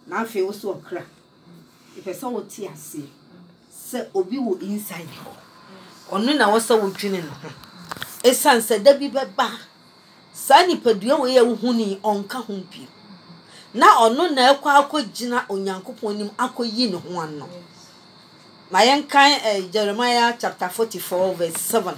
na afi wo so okra ife so wo ti ase se obi wo inside ho onu na wo so wo dwine no ho esan se da bi beba sa nipadua wo ye wo huni onka ho bi na onu na ekwa akogina onyankopon nim akoyi ne ho anno ma yenkan Jeremiah chapter 44 verse 7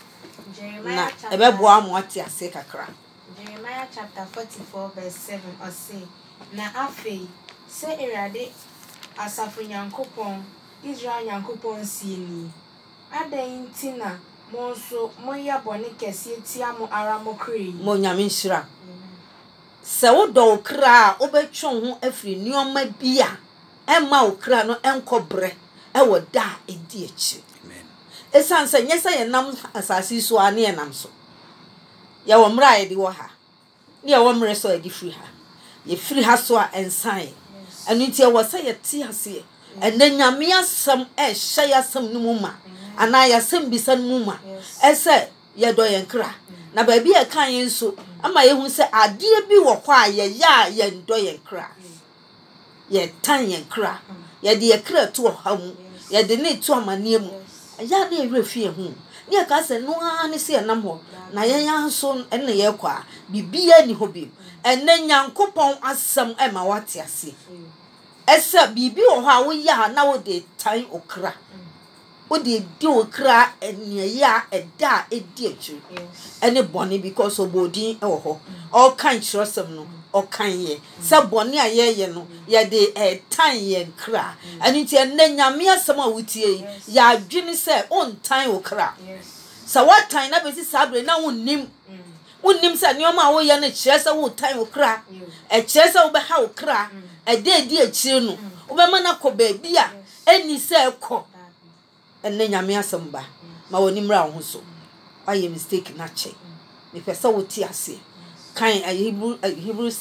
na ebebo amu ati ase kakra. Jeremiah chapter 44 verse 7 or say na afei se erade asafu nyankopon Israel nyankopon sieni adan ntina mo so moya bone kese tia mo ara mo krei mo nyame nhira se wo do kra obetwon ho afri nioma bia ema wo kra no enkobre ewo da edi echi amen esan se nyesa ye nam asasi so ane ye nam so ya wo mra ye di wo ha ne ye wo mre so edi free ha ye free ha so a ensan anu ntia wo se ye ti ase ene nyame asem hye ya asem no mu ma ana ya asem bisa no mu ma ese ye do ye nkra na ba bi e kan yin so ama ye hu se ade bi wo kwa ye ya ye ndo ye nkra ye tan ye nkra ye de ye kra to ha mu ye de ne to amane mu ya na ewre fie hu ne ka se no ani se nam ho na ye yan so ene ye kwa bibia ni ho bi ene nyankopon asem e ma wate ase esa bibi wo ha wo ya na wo de tan okra wo de di okra ene ya eda edi echu ene boni because obodin e wo ho all kan chirosem no o kan ye se boni ayeye no ye de tan ye nkra ene ti ene nyame asem a wutie ya adwene se on tan okra sa what tan na be si sabre na wonnim se nioma wo ye na kire se wo tan okra kire se wo be ha okra edi echire no wo be mana ko ba bia eni se ko ene nyame asem ba ma woni mra ho so aye mistake na che me pesa wo ti ase kan Hebrews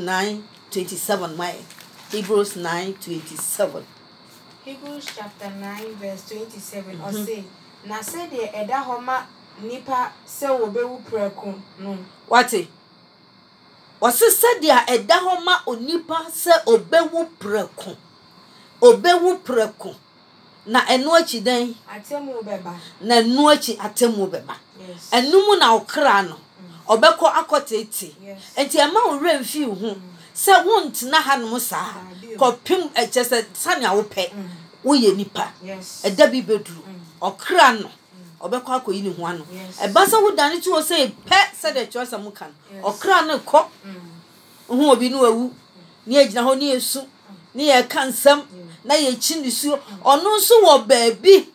9:27 my Hebrews 9:27 Hebrews chapter 9 verse 27 or say na say de eda homa nipa se wo be wu preko no wati wase se de eda homa onipa se obewu preko na enu achi den atemu beba na enu achi atemu beba enum na okra no obeko akoteti enti ema wo remfi hu se wontina hanom saa kopim echese sane awope wo ye nipa eda bi beduru okra no obeko akoyi ni ho ano eba se wo dane ti wo se pe se de chosa mu kan okra no ko hu obi no awu ni agina ho ni esu ni ye kansam na ye chinisuo ono nso wo baabi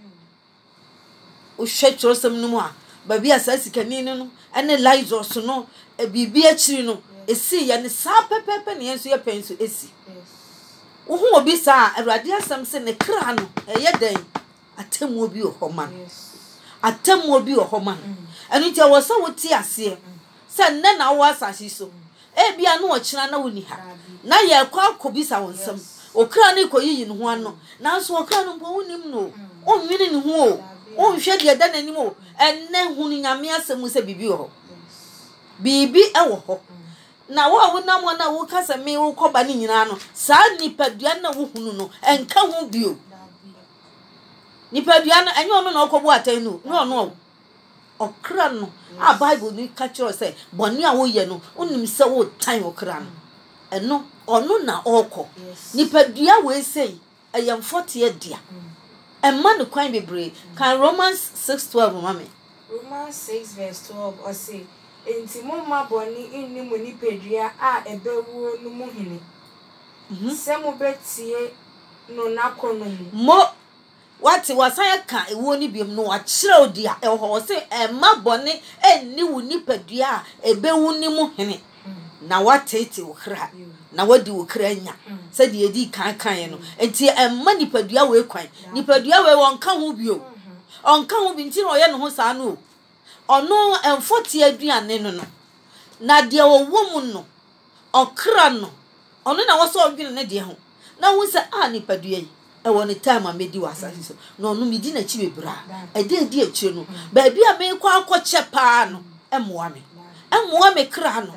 o hwe chosem no mu a baabi asasi kanini no ene Lizos no bibi achiri no esi ye ne sa pepepe ne yenso ye penso esi wo hu obi sa awrade asem se ne kra no eye den atemu obi ohoma atemu obi ohoma enu ntia wo sa wo ti ase se nne na wo asasi so bia no okira na woni ha na ye kwa akobisa wonsam okra ne koyiyi ne ho ano na so okra no mpo wonim no onwini ne ho o nhwe de da nanim o enne hunu nyame asem se bibi ho bibi e wo ho na wo nam na wo kasa me wo koba ne nyina no sa nipadua na wo hunu no enka ho bio nipadua na enye ono na okobu atan no no okra no a bible ni ka kiro se boni a wo ye no onim se wo tan okra no eno ono na oko nipadua we sei ayamfote dia emma no kwan bebre kan Romans 6:12 mama Romans 6 verse 12 or say enti mo ma boni inni mo nipadua a ebewu no mu hene se mo betie no nakono mo wati wasan ka ewo ni biem no akire odia eho se emma boni enni wo nipadua a ebewu ni mu hene na watete wo kra na wadi wo kra nya se de edi kan no enti emma nipadua we kwan nipadua we won ka ho bio onka ho bi nti no ye no ho saa no ono emfoti aduane no na de wo mu no okra no ono na wo so odwene ne de ho na wo se nipadua yi e woni time a medi wasase so no ono medi na chi bebra e de achire no ba bia me kwa akọche pa no emoa me kra no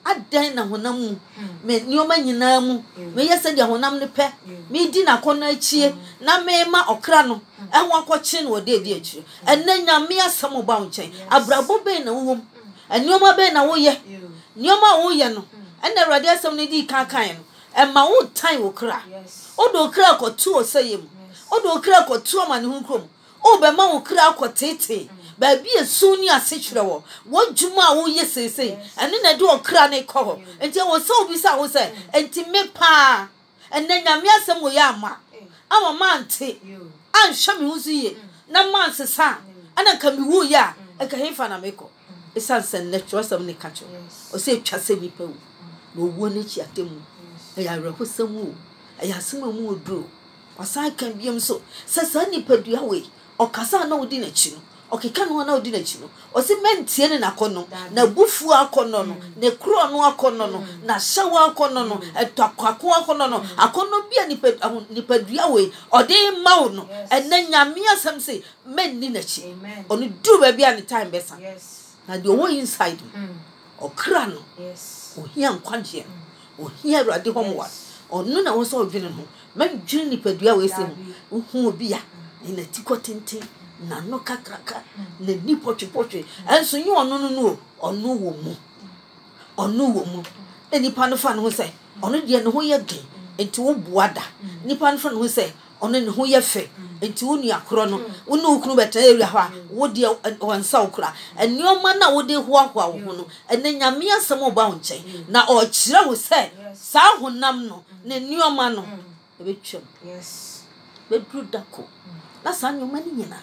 adan na honam mu me nioma nyina mu me yesa dia honam ne pe me di na kono achie na me ma okra no ehwo akɔkye no ode di achire enne nyame asɛm ba wo nkyɛn abrabo be na wo nioma be na wo ye nioma wo ye no enne awurade asɛm ne di kan no emma wo tan wo kra odo kra kɔto osayem odo kra kɔto amane hu krom o be ma wo kra kɔtete ba bi esu ni asechire wo dwuma wo ye sesei ene na de okra ne kɔ enti wo se obi sa wo se enti me pa enne nyame asɛm wo ya ama ma ante anhwɛ me huzu ye na man sesa ana ka mi wu ya e ka hefa na meko esanse ne twosam ne kacho o se twa se nipa wu no wo ne chi atemu e ya reho samu e ya sema mu oduro wasan kan biem so sesa nipa dua we o kasa na odi na chi no okeka no na odi na chi no o se mentie ne nakono na bufu akono no ne kro no akono no na hyawa akono no etwakwako akono no akono bia nipa dua we o de mawo no enne nyame asem se menni na chi onu du ba bia ne time besa na de wo inside okra no o hia nkwaje o hia awurade homwa onu na wo so odwene no mandwene nipa dua we se hu obi ya na tikotente na no kakraka na ni potwe enso nyi onu no onu wo mu enipa no fa no se onu de ne ho ye gen enti wo buada nipa no fa no se onu ne ho ye fe enti wo nua kro no wo no kunu beta ewia ho a wo de wansa okra enioma na wo de ho ahwa wo ho no ene nyame asem oba wo nchen na o kire wo se sa honam no ne enioma no ebetwem bedru dako na sa nyoma ni nyina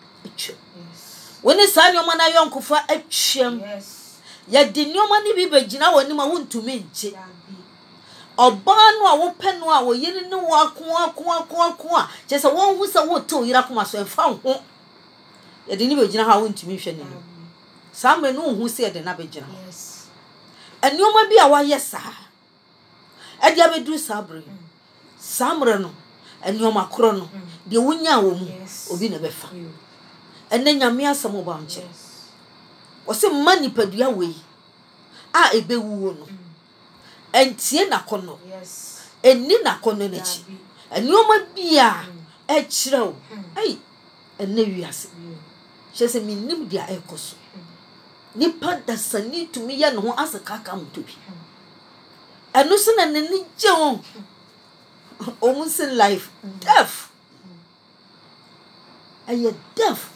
when is your man a young for a chim? Yet the new money be begina when you want to mention. Or barn or open or you know what, just a one who's a wood to Irakumas and found home. Yet the new begina how to mention him. Some men know who said the Nabijana. And you might be our yes, sir. And you have do sabri. Some reno and your macrono, the winya woman, or be never found. Enne nyame asem oba nche o se mani padua we a ebewu no entie na kono enni na kono na chi enioma bia e kirew ai enne wiase chese minim dia ekoso nipa dasani tumi ya no ho asakaka mtobi enu se na nani je won omusin life death aye death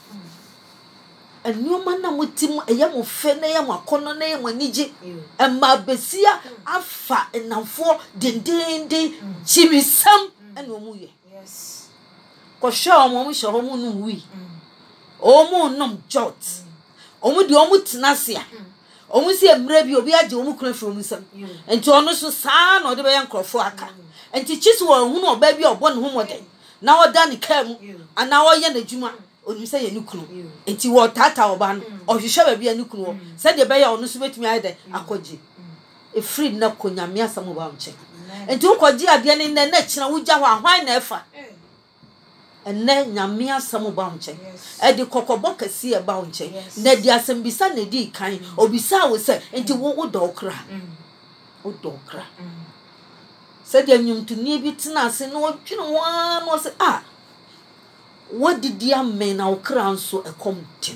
enioma na motim eyamo fe na yamo akono na yamo anije emma besia afa enamfo dendende chimisam ene omuye ko hwe omo hwe homo no wi omo nom jot omo di omo tenasia omo si emra bi obi age omo kura from nsam enti ono so saa na ode be yankrofo aka enti chisu wo hu no oba bi obo ne ho moden na oda ne kam ana oye na djuma onu se ye nukunu enti wo tata oba no ohwehwe ba bia nukunu se de be ya onu so betumi ayde akoje e free na konyame asam ba nche enti ukoje ade ne na kina wugya ho ahwan na efa enne nyame asam ba nche e de kokobo kase e ba nche na di asam bisa na di kan obisa wo se enti wo dokra wo dokra se de nyumtuni bi tena ase na odwene wa no se what did dear men our crown so a come to?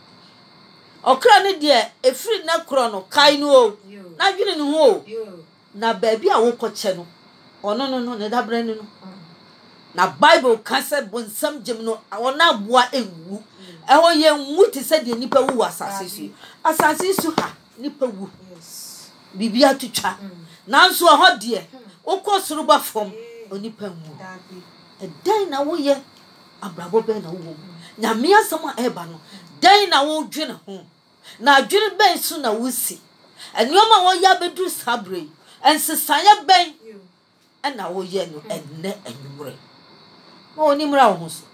O crown dear, a free na chrono, kaino, na you know, na baby, I won't coach no. Oh, no, that brand no. Na Bible cancer when some gemno, I will not what a woo. I want young Muti said the nipper woo assassin. Assassin to her, nipper woo. Bibia to chat. Now so a hot dear, o course rubber from, or nipper woo. A day now, ye. Abrabo be na wo nyame asama eba no dan na wo dwene ho na dwene ben so na wusi enioma wo ya bedu sabre ensesanya ben na wo ye no enne enwure ma oni mra wo so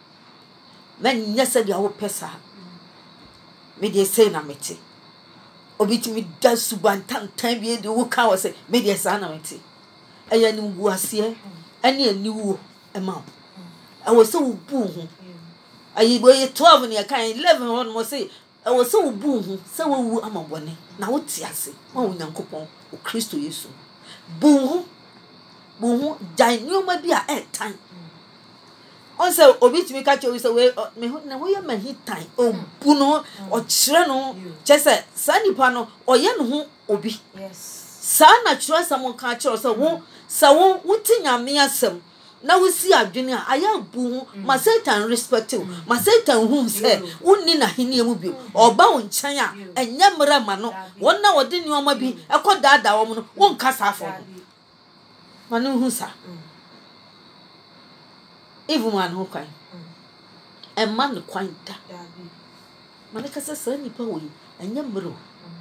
men nyese dia wo pesa me de say na meti obitimi da subantan tan bi de wo ka wo say me de sa na meti eya ni wu ase ene aniwo ema I was so boo. I boy 12 and you can 11 on must say e wo se wo bu hu se wo wu amabone na wo ti ase ma wo Nyankopon o Kristo Yesu bu hu nyoma bi a etan on say obi timi ka che we say we me na wo ye mahitan o bu no o kire no che say sa nipa no o ye no ho obi sa na kire sam ka kire say wo sa wo wuti nyame asem na wo si adwene a aya bu hu ma Satan respect you ma Satan hu say wonni na hene mu bi oba wo nkyan a enya mra ma no wonna wo de nyoma bi ekodaada wo no wo nkasa afo ma no hu sa even man who kwan a man kwan da man ka sa nipa wo enya mro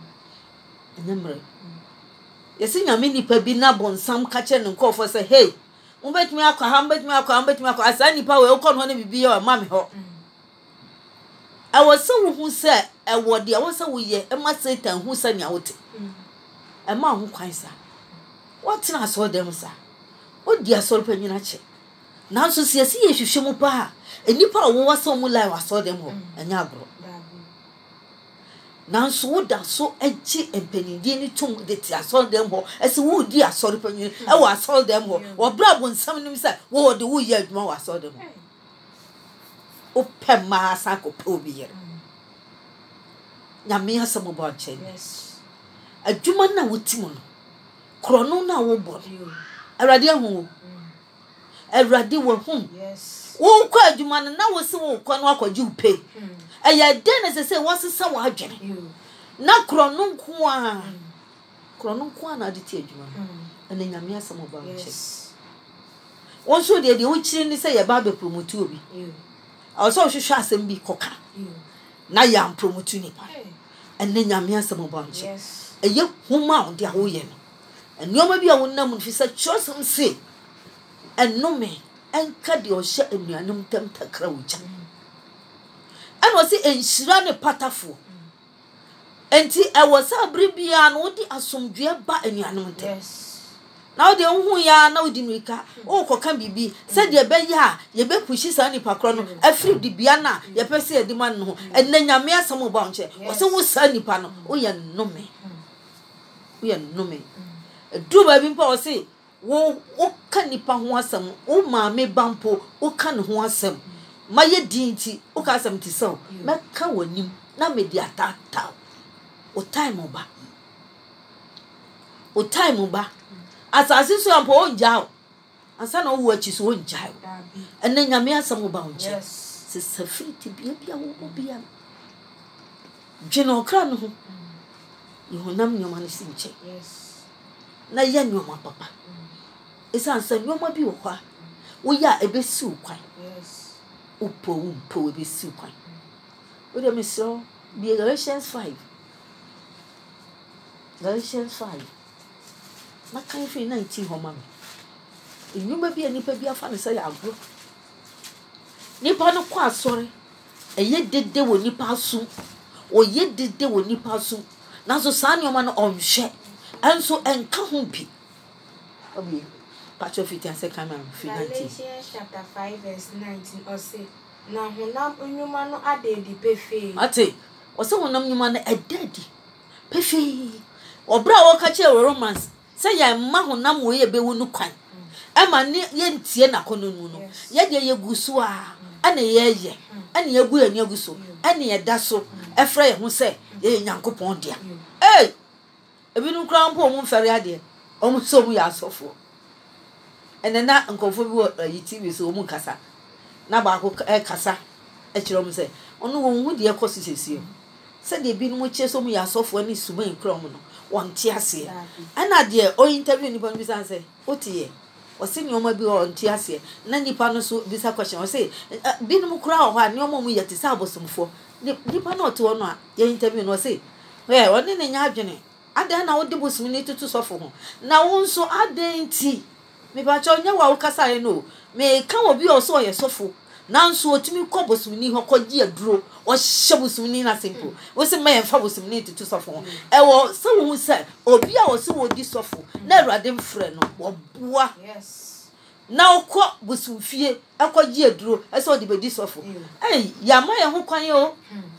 yesi nyame nipa bi na bonsam ka che nko for say hey umbetimi akwa asa nipa wo ukọ no na bibi ya ma me ho awose wo hu say e wo de awose wo ye e ma Satan hu sa nya wote e ma hu kwan sa what na so dem sa o di asoro panyina che nanso siasi ye hwehwe mu pa enipa wo wasa mu lai waso dem ho anya agro nanso wo da so eji empanidie ni tum de ti aso dem ho ese wo di asoro panyin e wo aso dem ho wo bra bo nsam nim say wo de wo ye adwuma waso dem ho o pema sa ko probi ye nyame asamo bo chen adwuma na wo ti mu no krono na wo bo awrade hu Erade wo hum. Yes. Wo kwa adwuma na wo se wo kwa no akwaji upe. Eya den na se wo sesa wo adwene. Na krono nko a na de ti adwuma. Ene nyame asem oba nche. Won so de wo kiri ni se ye ba be promote obi. Also hwehwe asem bi koka. Na ya promote ni pa. Ene nyame asem oba nche. Yes. Eye huma o de a wo ye no. Enioma bi a wonnam nfi se chosem se enome enka de ohye anuanum tam takra wuja eno se enhira ne patafo enti ewo sa bribia no di asomdwe ba anuanum tam na wo de hu ya na wo di nuika wo koka bibi se de be ya ye be pushi sa nipa kro no afri di bia na ye pese ye di man no enne nyame asem ba onche wo se wo sa nipa no wo ye nnome du ba bi mpa wo se wo ka nipa ho asem wo maame bampo wo ka ne ho asem maye dinti wo ka asem ti so me ka wanim na me di atata o time ba asase so ampo o njao ansa na wo achi so o njao enne nyame asem ba onche se safiti bia wo bia dwene okra no ho yehonam nyoma ne sinche na ye nyoma papa esan se nyoma bi wo kwa wo ya ebesi ukwan upo ebesi ukwan wo de me so bi Galatians 5 na kan fi 19 ho ma me nyoma bi anipa bi afa ne se ya agro nipa no kwa asore eye dede wo nipa asu oye dede wo nipa asu na so sa nyoma no onhwe enso enka ho bi obi Patro Fitian se come and Galatians chapter 5 verse 19 or say na honam nyuma no adedi pefe ate o se honam nyuma no adedi pefe obra wo ka che romance se ya ma honam wo ye bewu no kwan e ma ne ye ntie na kono nu no ye de ye gusu a ana ye ana ye gu ani aguso ana ye da so e fra ye ho se ye Nyankopon dia ebinu kra mpo mu mfere ade o mu so mu ya asofo enena nkofo bi wo TV so mu kasa na ba ko kasa e kire mu se onu wo hu de ekosi sesio se de bi mu che so mu ya asofo ni suma nkra mu no won ti ase ana de o interview ni ban bi san se o ti ye o se nyoma bi o nti ase na nipa no so bi sa question o se bi mu kra o ha nyoma mu ye ti sa abosomfo nipa no to no a ye interview no se we woni ne nya adwene adan na wo de bosumi ni tutu sofo ho na wo nso adan ti me ba cho nya wa wo kasa ye no me ka obi o so ye sofo nanso otimi kọ bosumi ni ho kọgi aduro o hye bosumi ni na simple wo se me fa bosumi ni tutu sofo ho e wo se wo se obi a wo se wo di sofo na awrade mfrɛ no wo boa na okọ bosumfie akọgi aduro e se o di be di sofo ya ma ye ho kwan yo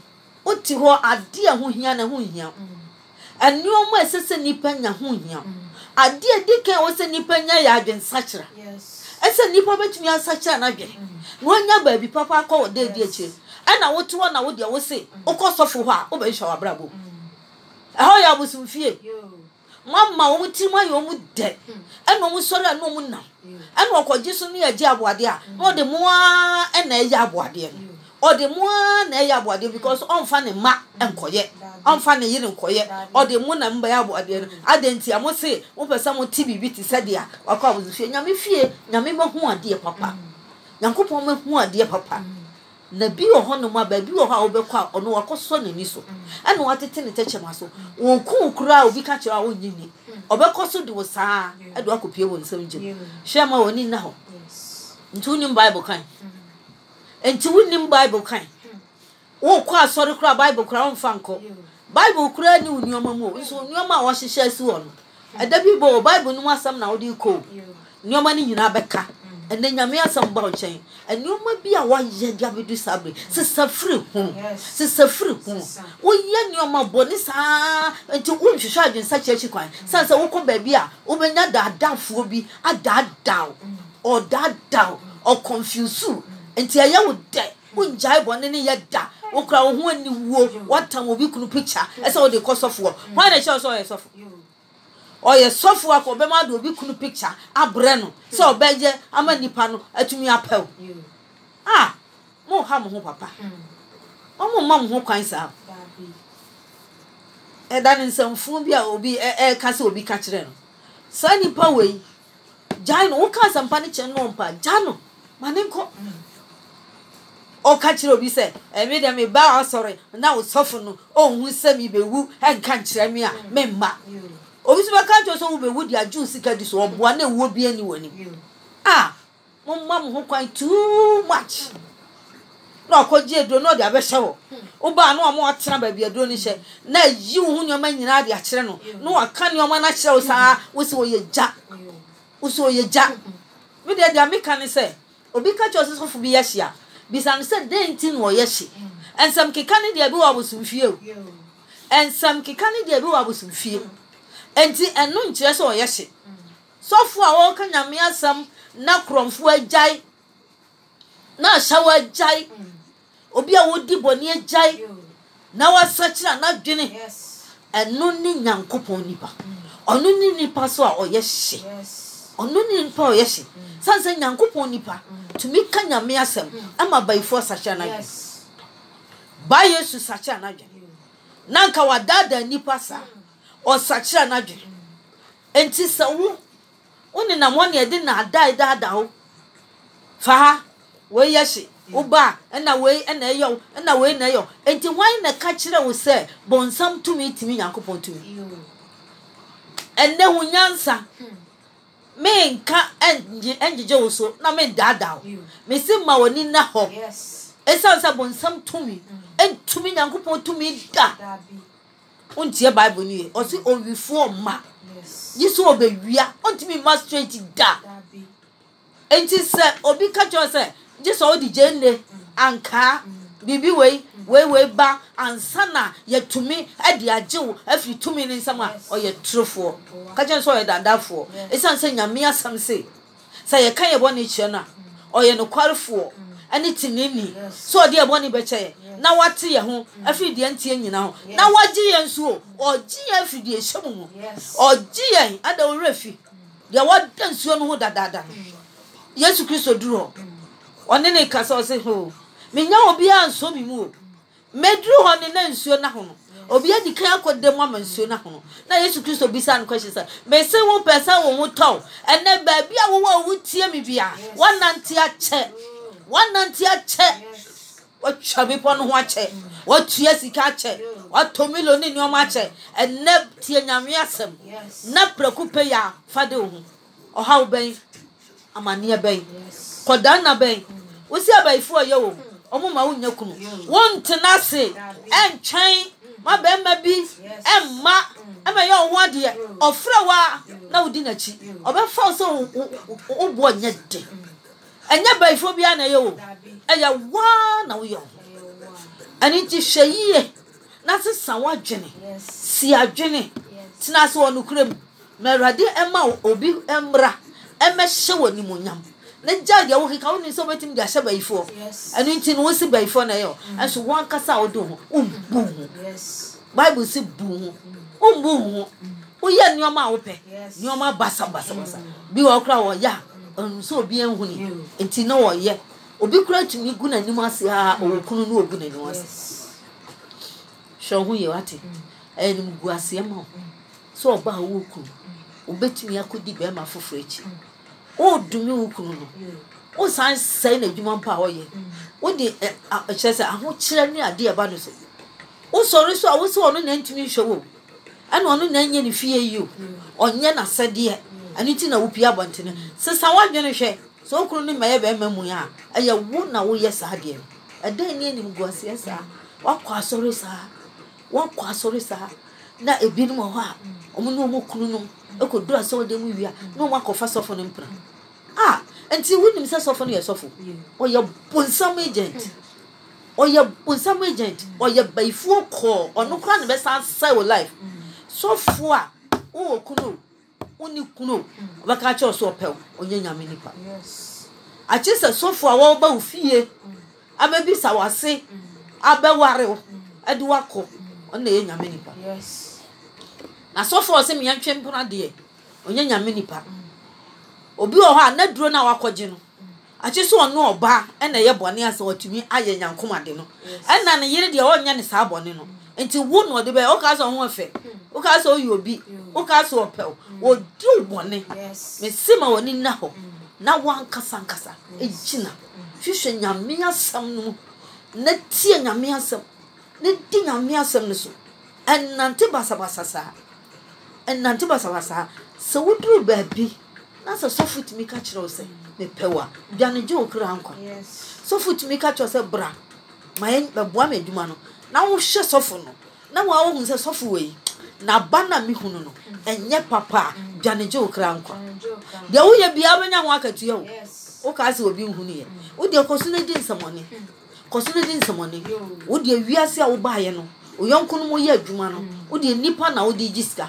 oti ho ade a ho hia na ho hia enioma esese nipa nya ho hia ade dike wo se nipa nya ya adwensakira ese nipa betumi asakira na dwe no nya baabi papa akọ de di echi ana woto na wo de wo se ukosofo ho a wo be hwa wabrabo eho ya busumfie mama wo ti ma yo mu de eno mu sori eno mu na eno okoje so ne agi aboade a no de mo a na eya aboade o de mo a na eya aboade because on fa ne ma enkoye on fa ne yire enkoye o de mo na mba ya aboade adenti amo se wo pesa mo ti bibi ti sade a wakọ busumfie nyame fie nyame mahu ade papa yankopon mahu ade papa na bi wo ho no ma ba bi wo ha obekwa ono wakoso nani so eno watete ne techema so won ku kura obi ka kira wo nyini obekoso de wo saa edo akopie wo nsam gye hwema woni na ho ntu ni bible kan enti woni bible kan wo kwa asori kura bible kura won fa nko bible kura ni unioma mu so unioma wo hyehye asi wo no edabi bo bible no asam na wo di ko unioma ni nyina beka ene nyame asam ba ochen enioma bi a waye dia bedu sabre se safri hu se safri hu wo ye nioma boni saa enti wo hwehwa adwensa chechi kwan sanse wo ko ba bi a wo benya dadafo bi adadaw o dadaw o confuse enti aye wo de wo njai boni ne ye da wo kra wo ho ani wo watam obi kunu picture ese wo de kosofo why na che so ye sofo oye sofo akobe ma do obi kunu picture abre no so obeje ama nipa no atumi apew mo ha mo ho papa mo mam ho kwan sa dan nsamfu bi a obi ka se obi ka kire no sa nipa wei jano wo ka sampa ne che no mpa jano manenko o ka kire obi se me de me ba asori na wo sofo no o hu se mi bewu enka kire me a memma obi so ka jo so wo bewu dia juice ka di so oboa na ewu bi ani wani mo mam ho kwan too much no ko je do no de abehye wo ba no mo atena ba bi do ni hye na yi wo nyoma nyina de akere no no aka nyoma na kire wo saa wo se wo ye ja wo se wo ye ja me de dia me kan se obi ka cho so bi ye hye a bi san se dentin wo ye hye ensam keka ne de bi wo abosumfie o ensam keka ne de bi wo abosumfie enti enu nkire se wo ye hye sofo a wo ka nyame asam na kromfo ajai na shawa ajai obi a wodi boni ajai na wasakira na dwene enu ni nyankopon nipa onu ni nipa so a oye hye onu ni nipa oye hye sanse nyankopon nipa tumi ka nyame asam ama baifo sakira na dwene ba yesu sakira na dwene nanka wadada nipa sa o sakira na dwene enti sawu oni na mo ne de na adai ho fa we yeshi uba na we na eyo na we na eyo enti why na ka kire wo se bonsam tumi timi yakopon tumi enne hunyansa me nka enjeje wo so na me dada ho me si ma woni na ho esansa bonsam tumi entumi yakopon tumi da untie bible ni o si owifo ma yiso obewia ontimi mastrate da enti se obi ka cho se jiso odi jenne anka bibi we ba ansana yetumi ade ajewo afi tumi ni nsama oye trofo ka cho so oye dadafo esan se nyame asam se ye kan ye boni kire na oye no kwarefo ani tinini so odi e boni be che na wate ye ho afi de antie nyina ho na waji ye nso oji ye afi de hyemu mu oji ye ada orafi de wada nsuo no ho dadada Yesu Kristo duro one ne kasa o se ho menya obi anso bi mu medru ho ne na nsuo na ho no obi adi kan akodem ama nsuo na ho no na Yesu Kristo bisa an question say me se wo pesa wo ho taw ene ba bia wo wutie mi bia wanante ache watchabe pono ho ache watua sika ache watomilo ni nyoma ache ene tie nyame asem na prekupe ya fade wo ho oha wo ben amania ben koda na ben wosi abaifo aye wo omo ma wo nyakunu won tenase entwen ma be ma bi emma ema ye wo ade ofra wa na wodi na chi obefa so wo bo nya de enya baifo bia na ye wo eya wa na wo yo ani ti hweye na se sawa dwene si adwene tina se wonu kurem na Awurade ema obi emra emehye woni munyam na jade wo kika woni so betim dia hye bayifo ani nti no wosi bayifo na yo enso won kasa wo do ho umbu Bible si bu ho umbu ho oye nioma wo pe nioma basa bi wo kra wo ya so obi enhu ni nti no wo ye obi kura tumi gu na nim ase a okunu no ogu na nim ase shohu ye wate enim gu ase ma so oba wo okunu obetumi akodi be ma foforo echi o dumi wo okunu no o san sai na dwuma mpa wo ye wo di chese aho kire ni ade e ba no so o sori so a wo so ono na ntumi hwewo ana ono na anye ni fie yi o onye na sede ani ti na wo pia bontene sesa wadwene hwe so okunu ni maye be mamu ya eye wo na wo ye sa de edan ni enim guase sa wakwa asori sa na ebinu ho a omo no mo kunu no ekodura so de mu wia no mo akofa sofo no mpra enti wunim se sofo no ye sofo oye bonsam agent oye baifu ko ono kra ne be san say wo life sofo a wo kunu oni kunu obaka cha so pew onye nyame nipa achise sofo a wo ba ofie ababi sawase abeware wo ade wako ona ye nyame nipa na sofo se me yantwe mpona de onye nyame nipa obi o ha na duro na wakoje no achise ono oba na ye bone ase otumi aye nyankomade no na ne yire de onya ne sa bone no enti wo no de be o ka so ho efe o ka so obi o ka so opel o di bone me sima woni na ho na wan kasa ejina hwehwe nyame asam no na tie nyame asam na di nyame asam no so ennante basabasa so wudru baabi na so sofut mi ka kire ose me pewa dwane je okra anko sofut mi ka kire ose bra mayen beboa me adwuma no na wo hwe sofo no na wo hu se sofo we na bana mi hunu no enye papa dwane je okra anko de wo ye bia benya ho akatua wo o ka se obi hunu ye wo de koso na di nsamone wo de wiase a wo baaye no oyonko no mo ye adwuma no wo de nipa na wo de giska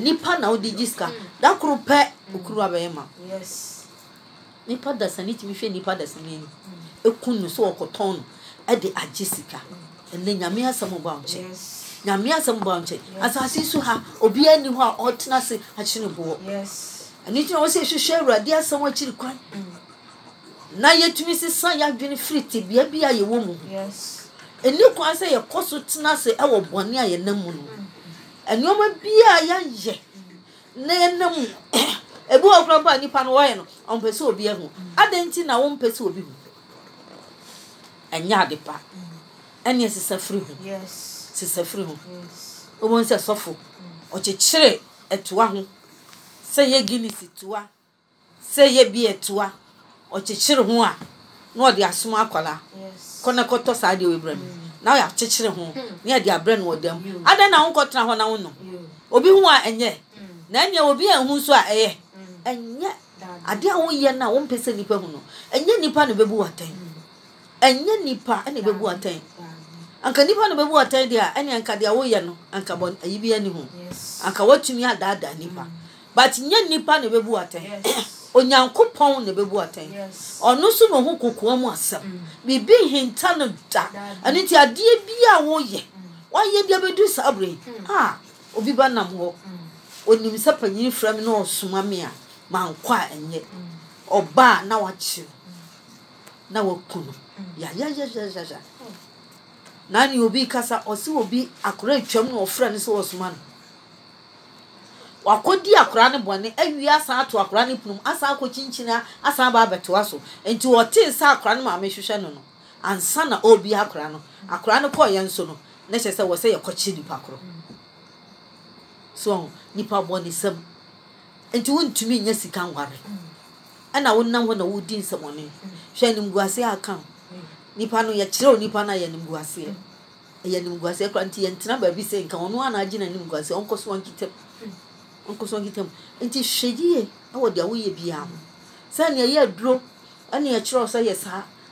da kru pe okru abayema nipa da saniti mi hwe nipa da sanini ekunu so okoton no e de agisika enne nyame asam ba onche asasi so ha obi ani ho a otena se akire bo ani ti no se hwehwe Awurade asam akire kwan na yetumi se san ya dwene friti bia ye wo mu eni kwan se ye koso tena se e wo bone a ye namu no enioma bia ya ye na ye namu ebu okra ba nipa no woye no ompese obi ehu adenti na wo mpese obi hu enya adepa eni sisafri hu obon se sofo ochechire etua ho se ye gini situa se ye bi etua ochechire ho a na odi asoma akwala kona koto sa de webram na ya chechire ho na de abra no odam ada na ho kotena ho na wo no obi hu a enye na enye obi ehu so a eye enye ade a wo ye na wo mpese nipa hu no enye nipa no bebu watan enye nipa ene bebu watan anka nipa no bebu watan dia ene anka dia wo ye no anka bon ayibi ani hu anka watumi adada nipa but nye nipa no bebu watan onyankopon ne bebu watan ono so no hu kokoa mu asem bibi hinta no da ani ti ade bia wo ye dia bedu sabre obi ba nam ho onim se panyin fra me na osoma me a mankwa enye oba na wachi na wakunu ya nani obi kasa osi obi akora atwam na ofra ne so osoma no wakodi akora ne bone awia asa ato akora ne punum asa akochinchina asa ba betoa so enti wote sa akora ne ma mehwehwe no no ansa na obi akora ne ko ye nso no na chese wo se ye kochi nipa akoro so nipa bone sam enti wontumi nya sika nware ana wonnam ho na wodi nsamone hwe nim guase aka nipa no ye kire nipa na ye nim guase kra nti ye ntina ba bi se nka ono ana agi na nim guase onkoso nkitem enti hwedie awodi awoye bia sa ne ye aduro ana ye kire so ye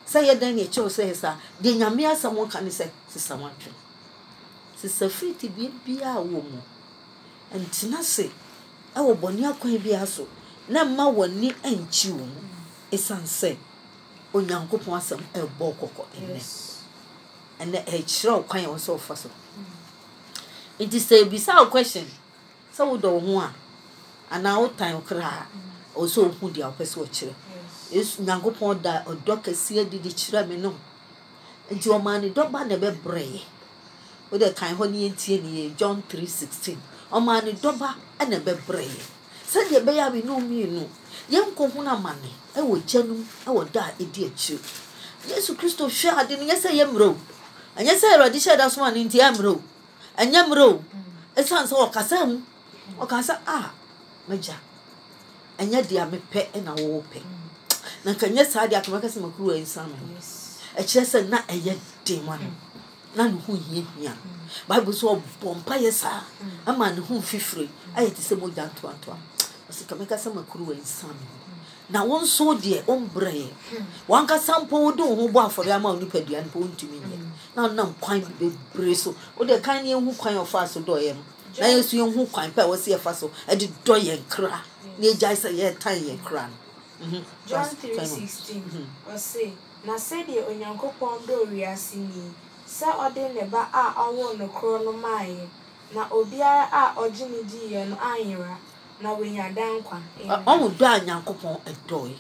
say ye dan ye cho say sa de nyame asam won kan say sisa watwe sisa friti bia wo mu entina se e wo boni akwan bia so na ma woni anchi wo mu esanse onyankopon asam e bo kokko ene e chiro kwan wo so fa so it is a bizarre question so wo do ho a ana wo tan okra o so hu dia opese wo chire yesu nyankopon da odokasie didi chire me no nti o mani doba na be breye wo de kan ho ni entie ni John 3:16 o mani doba na be breye se de be ya bi no mi no yenko hu na mane e wo gyanum e wo da edi achi yesu kristo hwe ade ne yesa yemro anya se erodi sheda so mani nti yemro anya mro esanse o kasam o kasa meja anya dia mepe na wo pe na kanya sa dia to makase makuru ensan me e kire se na eye demon na no hu hia bible so bompa yesa ama no hu fifire aye ti se mo janto anto o kama kase makuru ensan me na won so de ombre wan ka sampo do ho bo afore ama onipadua npo ntumi nye na kwan be breso o de kan ye hu kwan of aso do ye na yesu ye hu kwan pa wo se fa so e de do ye kra na ejai se ye tan ye kra John 3:16 or say na said ye onyankopon do wiase ni sa ode ne ba a awo no kro no mai na obiara a oje ne di ye no anyira na wenya dan kwa o do anyankopon edoy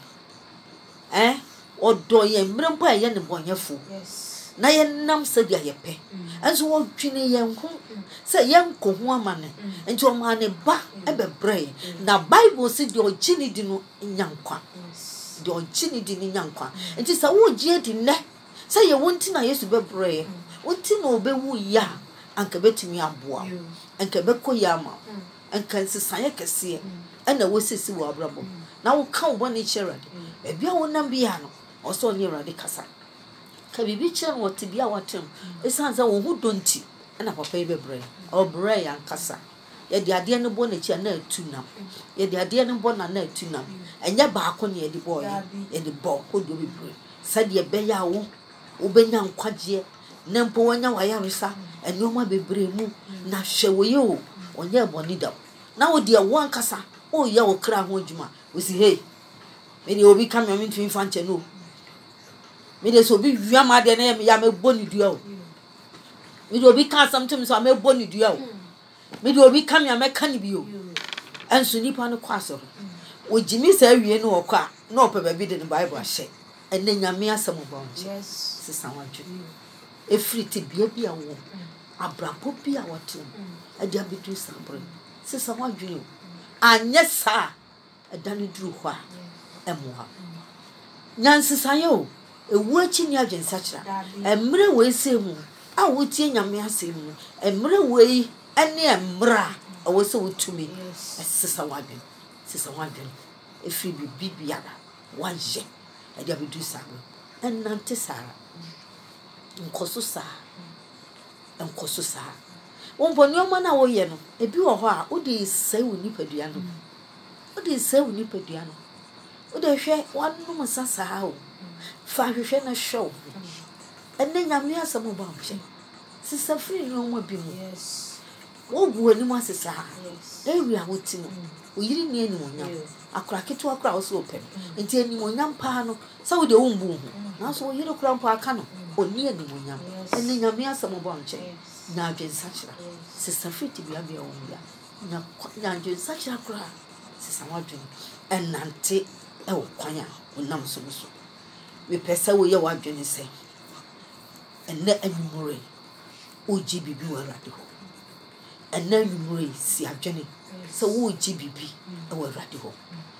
odo ye mrempo ye ne bonyefo na ye nam se dia ye pe enso wo twene ye hu se ye nko hu amane enti o ma ne ba ebebre na bible se di ogini di no nyankwa di ogini di ni nyankwa enti sa wo gie di ne se ye wonti na yesu bebre wonti na obewu ya anka betimi aboa anka bekoya ma anka nsesan kese na wo sisi wo abrabo na wo ka wo ne cherade e bia wo nam bia no o so ne rade kasa ka bibi chen wo tibia watem esanza wo hu donti na papa e bebre o bre ya nkasa ye de ade ne bo na chi na atunam ye de ade ne bo na atunam enye ba ko ne ye de bo ye de bo ko do bebre sa de be ya wo obenya nkwaje na mpo wanya wa yaresa enoma bebre mu na hwe wo ye o onye boni da na wo de wo nkasa o ye wo kra ho adwuma we si hey me de obi kam me ntwi fa nche no me de so bi wiama de na ya me boni dua o me de obi kan something so me boni dua o me de obi kam ya me kan bi o enso nipa no kwaso o jimi sa wie no okwa na opa ba bi de bible ahye enne nyame asem bo nche sisa wadwe efriti bia bia wo abrapo bia wotu ade abedu sabre sisa wadwe anye sa edane duru hwa emoha nyansisaye o ewu achi ni agensa kira emre we se hu a wotie nyame asem mu emre we ene emra a wo se wotumi sisa wadwe efri bibia da waje ade abedu sabre enante sara nkoso sa wonpo ni omo na wo ye no ebi wo ho a wo de sewu nipadua no wo de hwe wanu sasa o fa hwe na show enne nyame asem ba nche sisa free no mo bi mu wo bu ani mo sisa ewi a woti no o yiri ni ani wonya akora keto akora wo so open enti ani wonya mpa no sa wo de wo mbu hu na so wo yiri kora mpa aka no oni ani wonya enne nyame asem ba nche na adwensa kira sisa free ti bia bia wo ya na adwensa kira kora sisa wadwen enante e wo kwan a wonam so we pesa wo ye wadwene se enne anwumure oji bibi wo rade ho enne anwumure si adwene se wo oji bibi e wo rade ho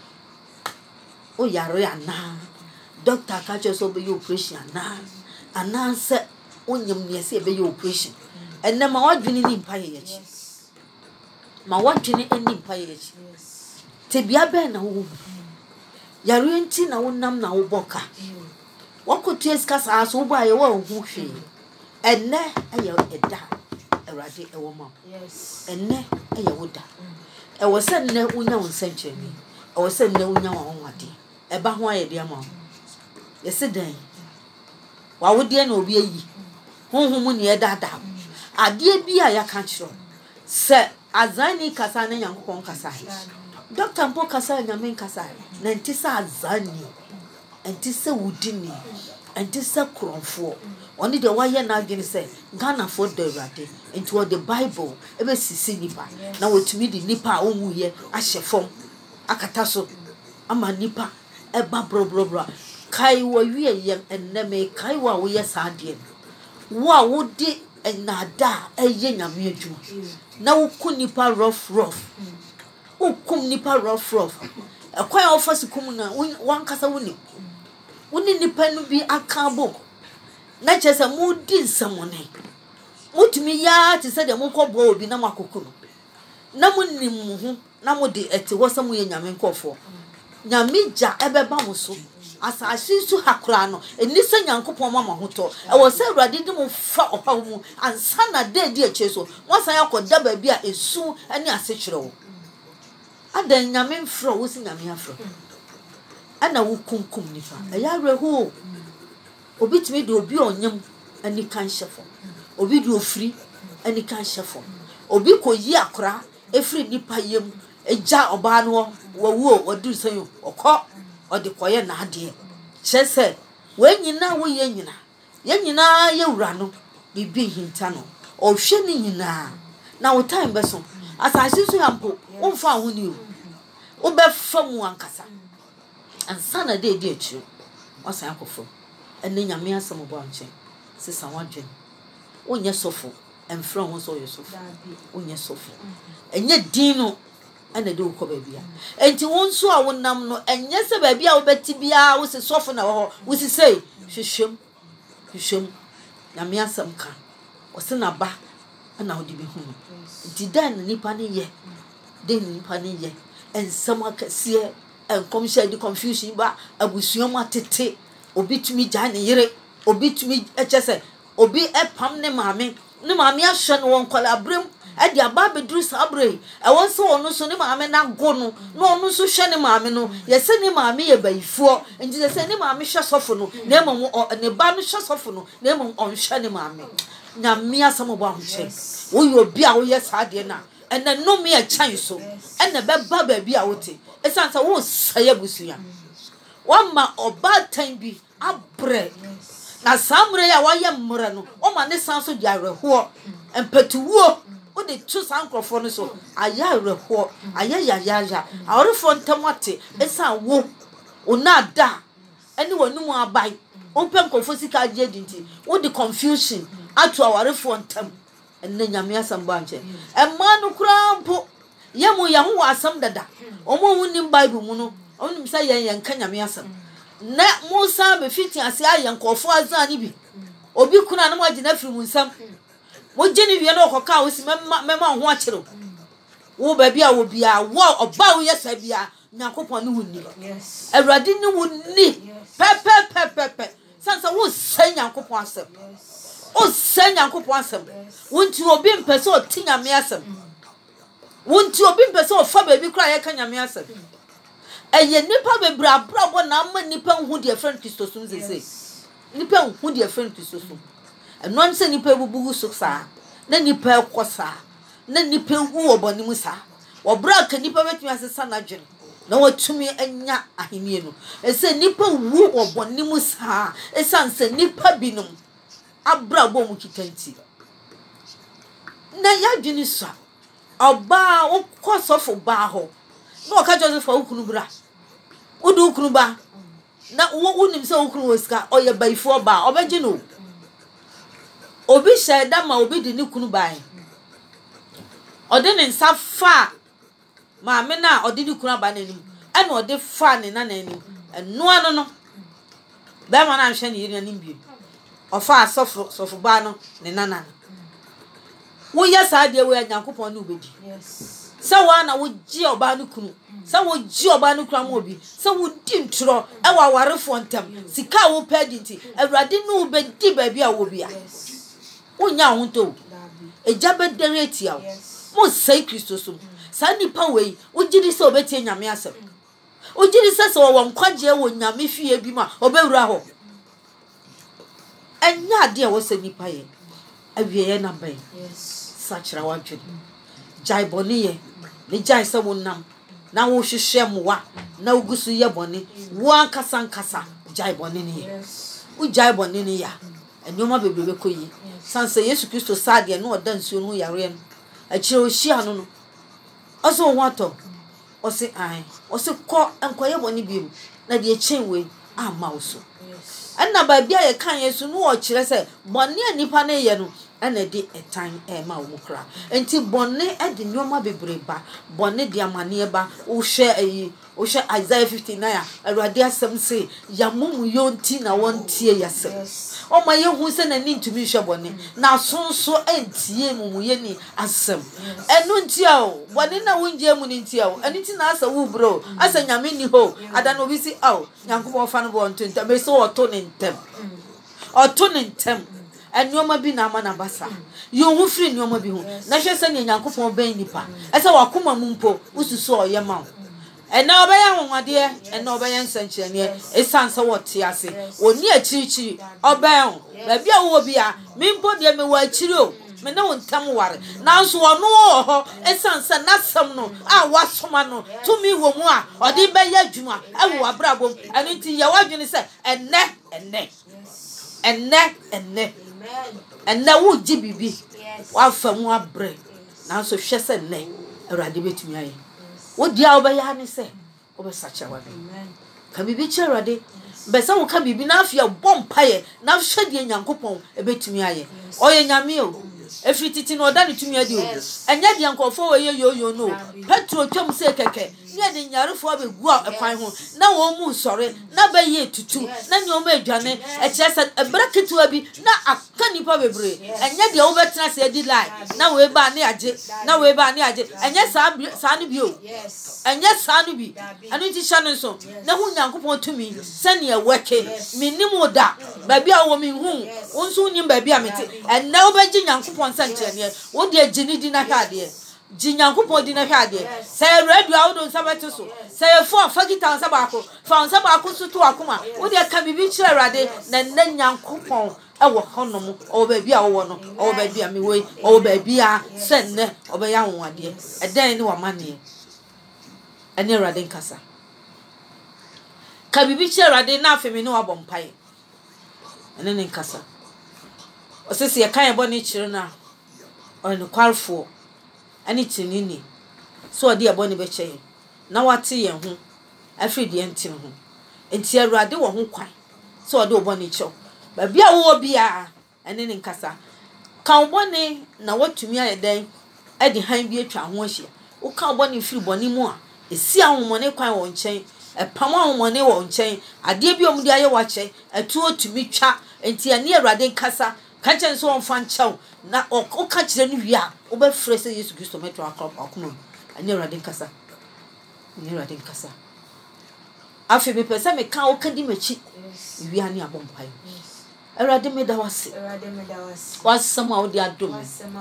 o yare ana doctor ka che so be operation ana se onyam ne se be operation enne ma wadwene ni mpa ye chi ma wadwene eni mpa ye chi te bia be na wo yare nti na wonam na wo boka wakotu eskasa aso wo ba ye wo hu hwe enne aye eda erade e wo ma enne aye wo da e wo se nne unya wo nsankyereni e wo se nne unya wo nwade e ba ho aye de ama ye se dan wa wo de na obi ayi honhom ne edada ade bi a yaka kiro se azani kasa na Nyankopon kasa Dr. Mpo kasa nyame kasa na ntisa azani ntisa wudini ntisa kronfo oni de waye na adwene se Ghana for the Awurade into the Bible ebe sisi nipa na wotumi di nipa a onwuye ahye fom akata so ama nipa eba bro kai wo wie yen eneme kai wa wo ye saade wo wo di enada eye nyame adwuma na wo ku nipa rough wo kum nipa rough ekwan ofasi kum na wan kasa woni nipa no bi akabo na chese mu di nsamone mutumi ya ti se de mu kɔbɔ obi na makokuru na mu nim ho na mu de ete wosam ye nyame nkɔfo nyame gya ebeba mo so asase su hakura no eni se Nyankopɔn mama hoto e wo se Awurade di mu fa ɔhaw mu ansa na de echeso wasan yakɔda ba bi a esu ani ase kyerɛ wo adan nyame mfro wo si nyame afro ana wo kunkum nifa eya reho obi timi de obi onyam ani kan hyefo obi de ofri ani kan hyefo obi koyi akora efri nipa yem eja oba no wo odu sanyo okɔ ode koye na ade kyese we nyina wo ye nyina ye wura no bibi hinta no ohwe ni nyina na wo time beso asase so yampo wo fa ho ni wo be famu ankasa ansa na de echi osan akofo ene nyame asem bo anche sisa wadwen onye sofo emfra ho so yosofo onye sofo enye din no ene de ukọ bia enti wonso a wonam no enye se ba bia wo beti bia wo se sofo na wo wo se sei hwehwem nyame asem ka wo se na ba na wo de bi hu enti dan nipa ne ye ensam akase enkom sha di confusion ba abusuom atete obi tumi gya ne yere obi tumi echese obi epam ne maame ahwe no won kwala abrem e di aba bedru sabre e won so onu so ne maame na go no na onu so hwe ne maame no ye se ne maame ye bayifuo nti se ne maame hwe sofo no na emom ne ba no hwe sofo no na emom on hwe ne maame nyame asem bo ahwe wo yo bi a wo ye saade na ena no me e chan so ena be ba bi a wote esansa wo saye busuya wama obatan bi abre na samre ya waye mmre no o ma ne sanso di areho empetuwo o de tu sankrofo no so aya areho aya awrefo ntamate esa wo onada eni wanum abai o pem kofo sika je dinti o de confusion atu awrefo ntam enne nyame asam banche emma no kurampo yemu ya ho asam dada o mo hunim bible mu no onim say yen kan nyame asam na Musa be fiti ase ayen kofo azani bi obi kuna na mo agina firi mu nsam wo geni wie na okoka wo si mema ho akere wo ba bia wo bia wo oba wo yesa bia Nyankopon ne wunni Awurade ne wunni pe sansa wo san Nyankopon asem o san Nyankopon asem wonti obi mpese o tinya me asem wonti obi mpese o fa ba bi kra ye kan nyame asem eye nipa bebra brabo na ama nipa hu de friend Christosum zeze nipa hu de friend Christosum eno nse nipa bubugu so sa na nipa ekosa na nipa hu obonim sa obra ka nipa betumi asesa na dwen na watumi anya ahenie no ese nipa hu obonim sa esanse nipa binum abrabo mu kitanti na ya dwini so oba okosofo ba ho no ka Joseph ukunu bra udu ukunu ba na wo nim se ukunu woska oye baifo ba obeje no obi sheda ma obi di ni kunu ba ode ne nsa fa maame na ode ni kunu ba nanim ena ode fa ne na nanim eno ano no be ma na hwe ne yiri nanim bi ofa sofo ba no ne nana wo yesa de wo Nyankopon ne obedi se wa na wo gi oba no kunu se wo gi oba no kura mo obi se wo di ntro e wa warefo ntam sika wo pedinti Awurade no be di ba bi a wo bia wonya ho to eja be dereti a mo sei Christosum sa nipa wei wo gidi se obeti nyame asem o gidi se wo nkwaje wo nyame fie bi ma obewura ho enya ade a wo se nipa ye awie ye na ban Yes. sachira wadwe jai boni ye ne jai se wonam na wo hwehwe mowa na ugusu ye boni wo ankasa nkasa jai boni ne ye Yes. wo jai boni ne ya enyoma bebrebe koyi sanse Yesu Kristo sade no oda nsuo no yare no akire ohia no no oso wo ato osi ai osi ko enkoye boni biem na de chenwe ama wo so Yes. enna ba bia ye kan Yesu no o kire se boni anipa ne ye no ena de etan ma wo kra enti boni e de nyoma bebreba boni de amane ba wo hwe Isaiah 59 awurade asem se yamumu yonti na wontie yasem o ma ye hu se na ni ntumi hwe boni na sonso entie mumuye ni asem enu ntia o boni na wonje mu ni ntia o eni ti na asa wu bro asa nyame ni ho ada no bi si o nyankopon fa no bo ntonta be so oto ni ntem enyoma bi na ama na basa yo hu firi enyoma bi hu na hwe se ne nyankopon ban nipa ese wakoma mu mpo ususu oye ma ena obaya honwade ena obaya nsankyerene esansa wote ase oni akirichiri obaya ba bia wo bia mimpo de me wa akiri o me na wontam ware nanso ono ho esansa nasam no a wasoma no tumi wo mu a ode beye adwuma awu abrabom eno ti ye wadwene se enne wo gi bibi wa famu abre nanso hwe se ne awurade betumi aye wo dia obaya ne se obesacha wade ka bibi cherade besa wo ka bibi na afia bompaye na hwede nyankopon ebetumi aye oye nyame o efrititi no oda ne tumi ade o enya de nkofo wo ye yoyo no petro twam se keke ne de nyarefo abegu ekwan ho na wo mu sore na baye tutu na ne o ma adwane ekyesa ebreketu abi na aka nipa bebre enya de wo betena se di lie na we ba ne age enya sa ne bi o enya sa no bi anu ti sha no so na hu nyankopon tumi sane e weke minimu da ba bia wo mi hu wonso nim ba bia mete enna wo beji nyankopon sankyerene wo de agini di na hwade ji nyankopon di na hwade say radio a wo do sabeto so say fo afagita nsabako fa nsabako so to akoma wo de ka bibi kire awrade na nyankopon ewo honom o ba bia wo no o ba bia mi we o ba bia senne o ba ya honwade edan ni wa mane ene awrade nkasa ka bibi kire awrade na afemi ne wa bompae ene ne nkasa osisi kan ebo ne kire na on kwarfo ani tinini so odi ebo ne be kye na wate ye ho afri de entin ho enti awrade wo ho kwan so odi obo ne kye ba bia wo bia ene ne nkasa kan obo ne na watumi ayeden edi han bi atwa ho ahia wo kan obo ne firi boni mu a esi ahomone kwan wo nchen epam ahomone wo nchen ade bi omudi aye wa kye etu otumi twa enti ani awrade nkasa ka chen so on fan chaw na o ka kire no wi a wo be frɛ sɛ Yesu Kristo metro akoma ani awrade nkasa afi be pesa me kan o ka di machi wi ani abompai awrade me da wase wasama wo di adom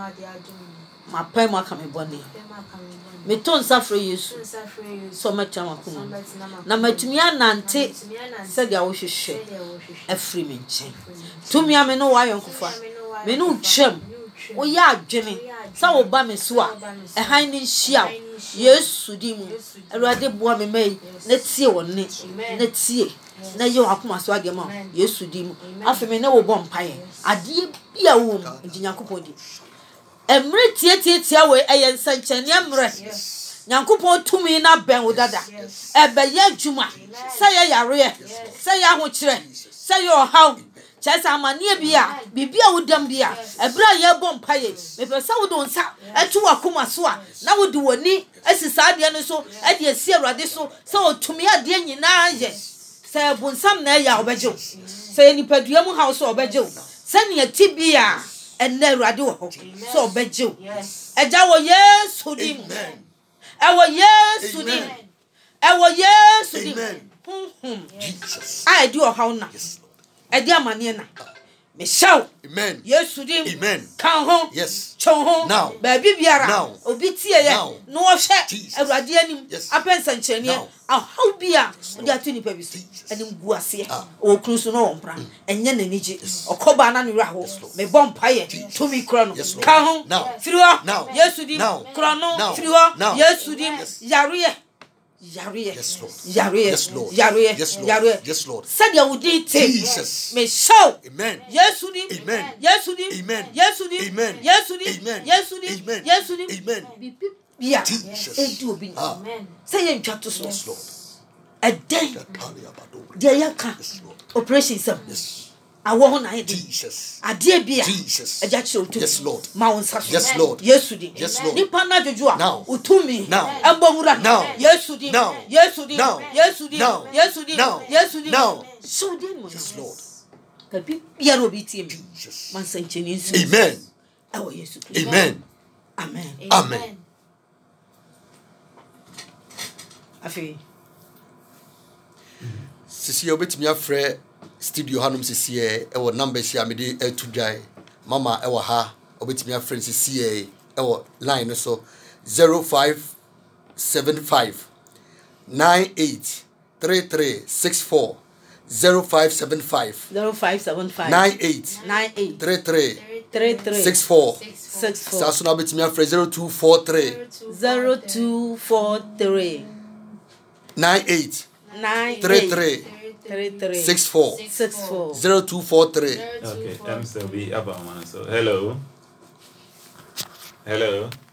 ma pai ma ka me bone me ton safre Yesu so metro akoma na matumi anante sɛ dia wo hwehwɛ afri me nchen tumi ame no wa yonkofa me no twem wo ya adwene sa wo ba me so a han ni hia Yesu di mu awrade boa me mai na tie wonne na tie na ye akoma so ade ma Yesu di mu afi me na wo bom pae ade bia wo nyankopon di emre tie we eye nsankyene emre nyankopon tumi na ben wo dada ebe ye adwuma sa ye yare sa ye ahokyere sa ye ohaw chesa amane bia bibia wodam bia ebra ye bom paye me pesa wo don sa etu akoma so a na wo di woni asisa ade no so ade asi awrade so sa otumi ade nyina ye sa bunsam na ya obejew sa nipadua mu hawo so obejew sa ne atibia enne awrade wo ho so obejew eja wo Yesu dim ewo Yesu dim Jesus I do how na edi amane na me shout. Amen. Yes, you did. Amen. Come home. Yes. Chon home. Now. Baby biara. Now. Obi tie ye. Now. No share. Jesus. Awurade anim. Yes. Apensa nchenie. Now. A how bia. Odi atu ni pabi so. Jesus. Anim gu ase. Ah. O krusu no ompra. Enye na niji. Okoba na nura ho. Me bom paye. Tumi kro no. Yes, Lord. Ka ho. Now. Firi ho. Now. Yesu dim. Now. Kro no. Now. Firi ho. Now. Yesu dim. Yes. Yare. Yare. Yes, Lord. Yare. Yes, Lord. Yare. Yes, Lord. Yare. Yes, Lord. Said you would eat Jesus. Me show. Amen. Yes, you did. Amen. Yes, you did. Amen. Yes, you did. Amen. Yes, you did. Amen. Yes, you did. Amen. Yes, you did. Amen. Yeah. Jesus. Edu obi. Ah. Amen. Say you chat to Yes, slow. Lord. A day. Yes, There you can. Lord. Operation some. Yes. I want na ide. Jesus. Adie bia. Jesus. Eja che otu. Yes, Lord. Ma won sa so. Yes, Lord. Yes, you did. Yes, Lord. Nipa na jojo a. Now. Utumi. Now. Embo wura. Now. Yes, you did. Now. Yes, you did. Now. Yes, you did. Now. Yes, you did. Now. Yes, you did. Now. So did mo. Yes, Lord. Kabi bia no bi tie me. Jesus. Man sa ncheni nsu. Amen. Ewo Yesu Kristo. Amen. Amen. Amen. Afi. Sisi obetimi afre studio hanum sisi ewo number shi amede etudwan mama ewo ha obetimi afre sisi ewo line no so 0575 983364 0575 0575 98 98 33 33 64 64 Saso na betimi afre 0243 0243 98 98 33 33 64 64 0243 Okay, I'm still be about one. So, hello. Hello.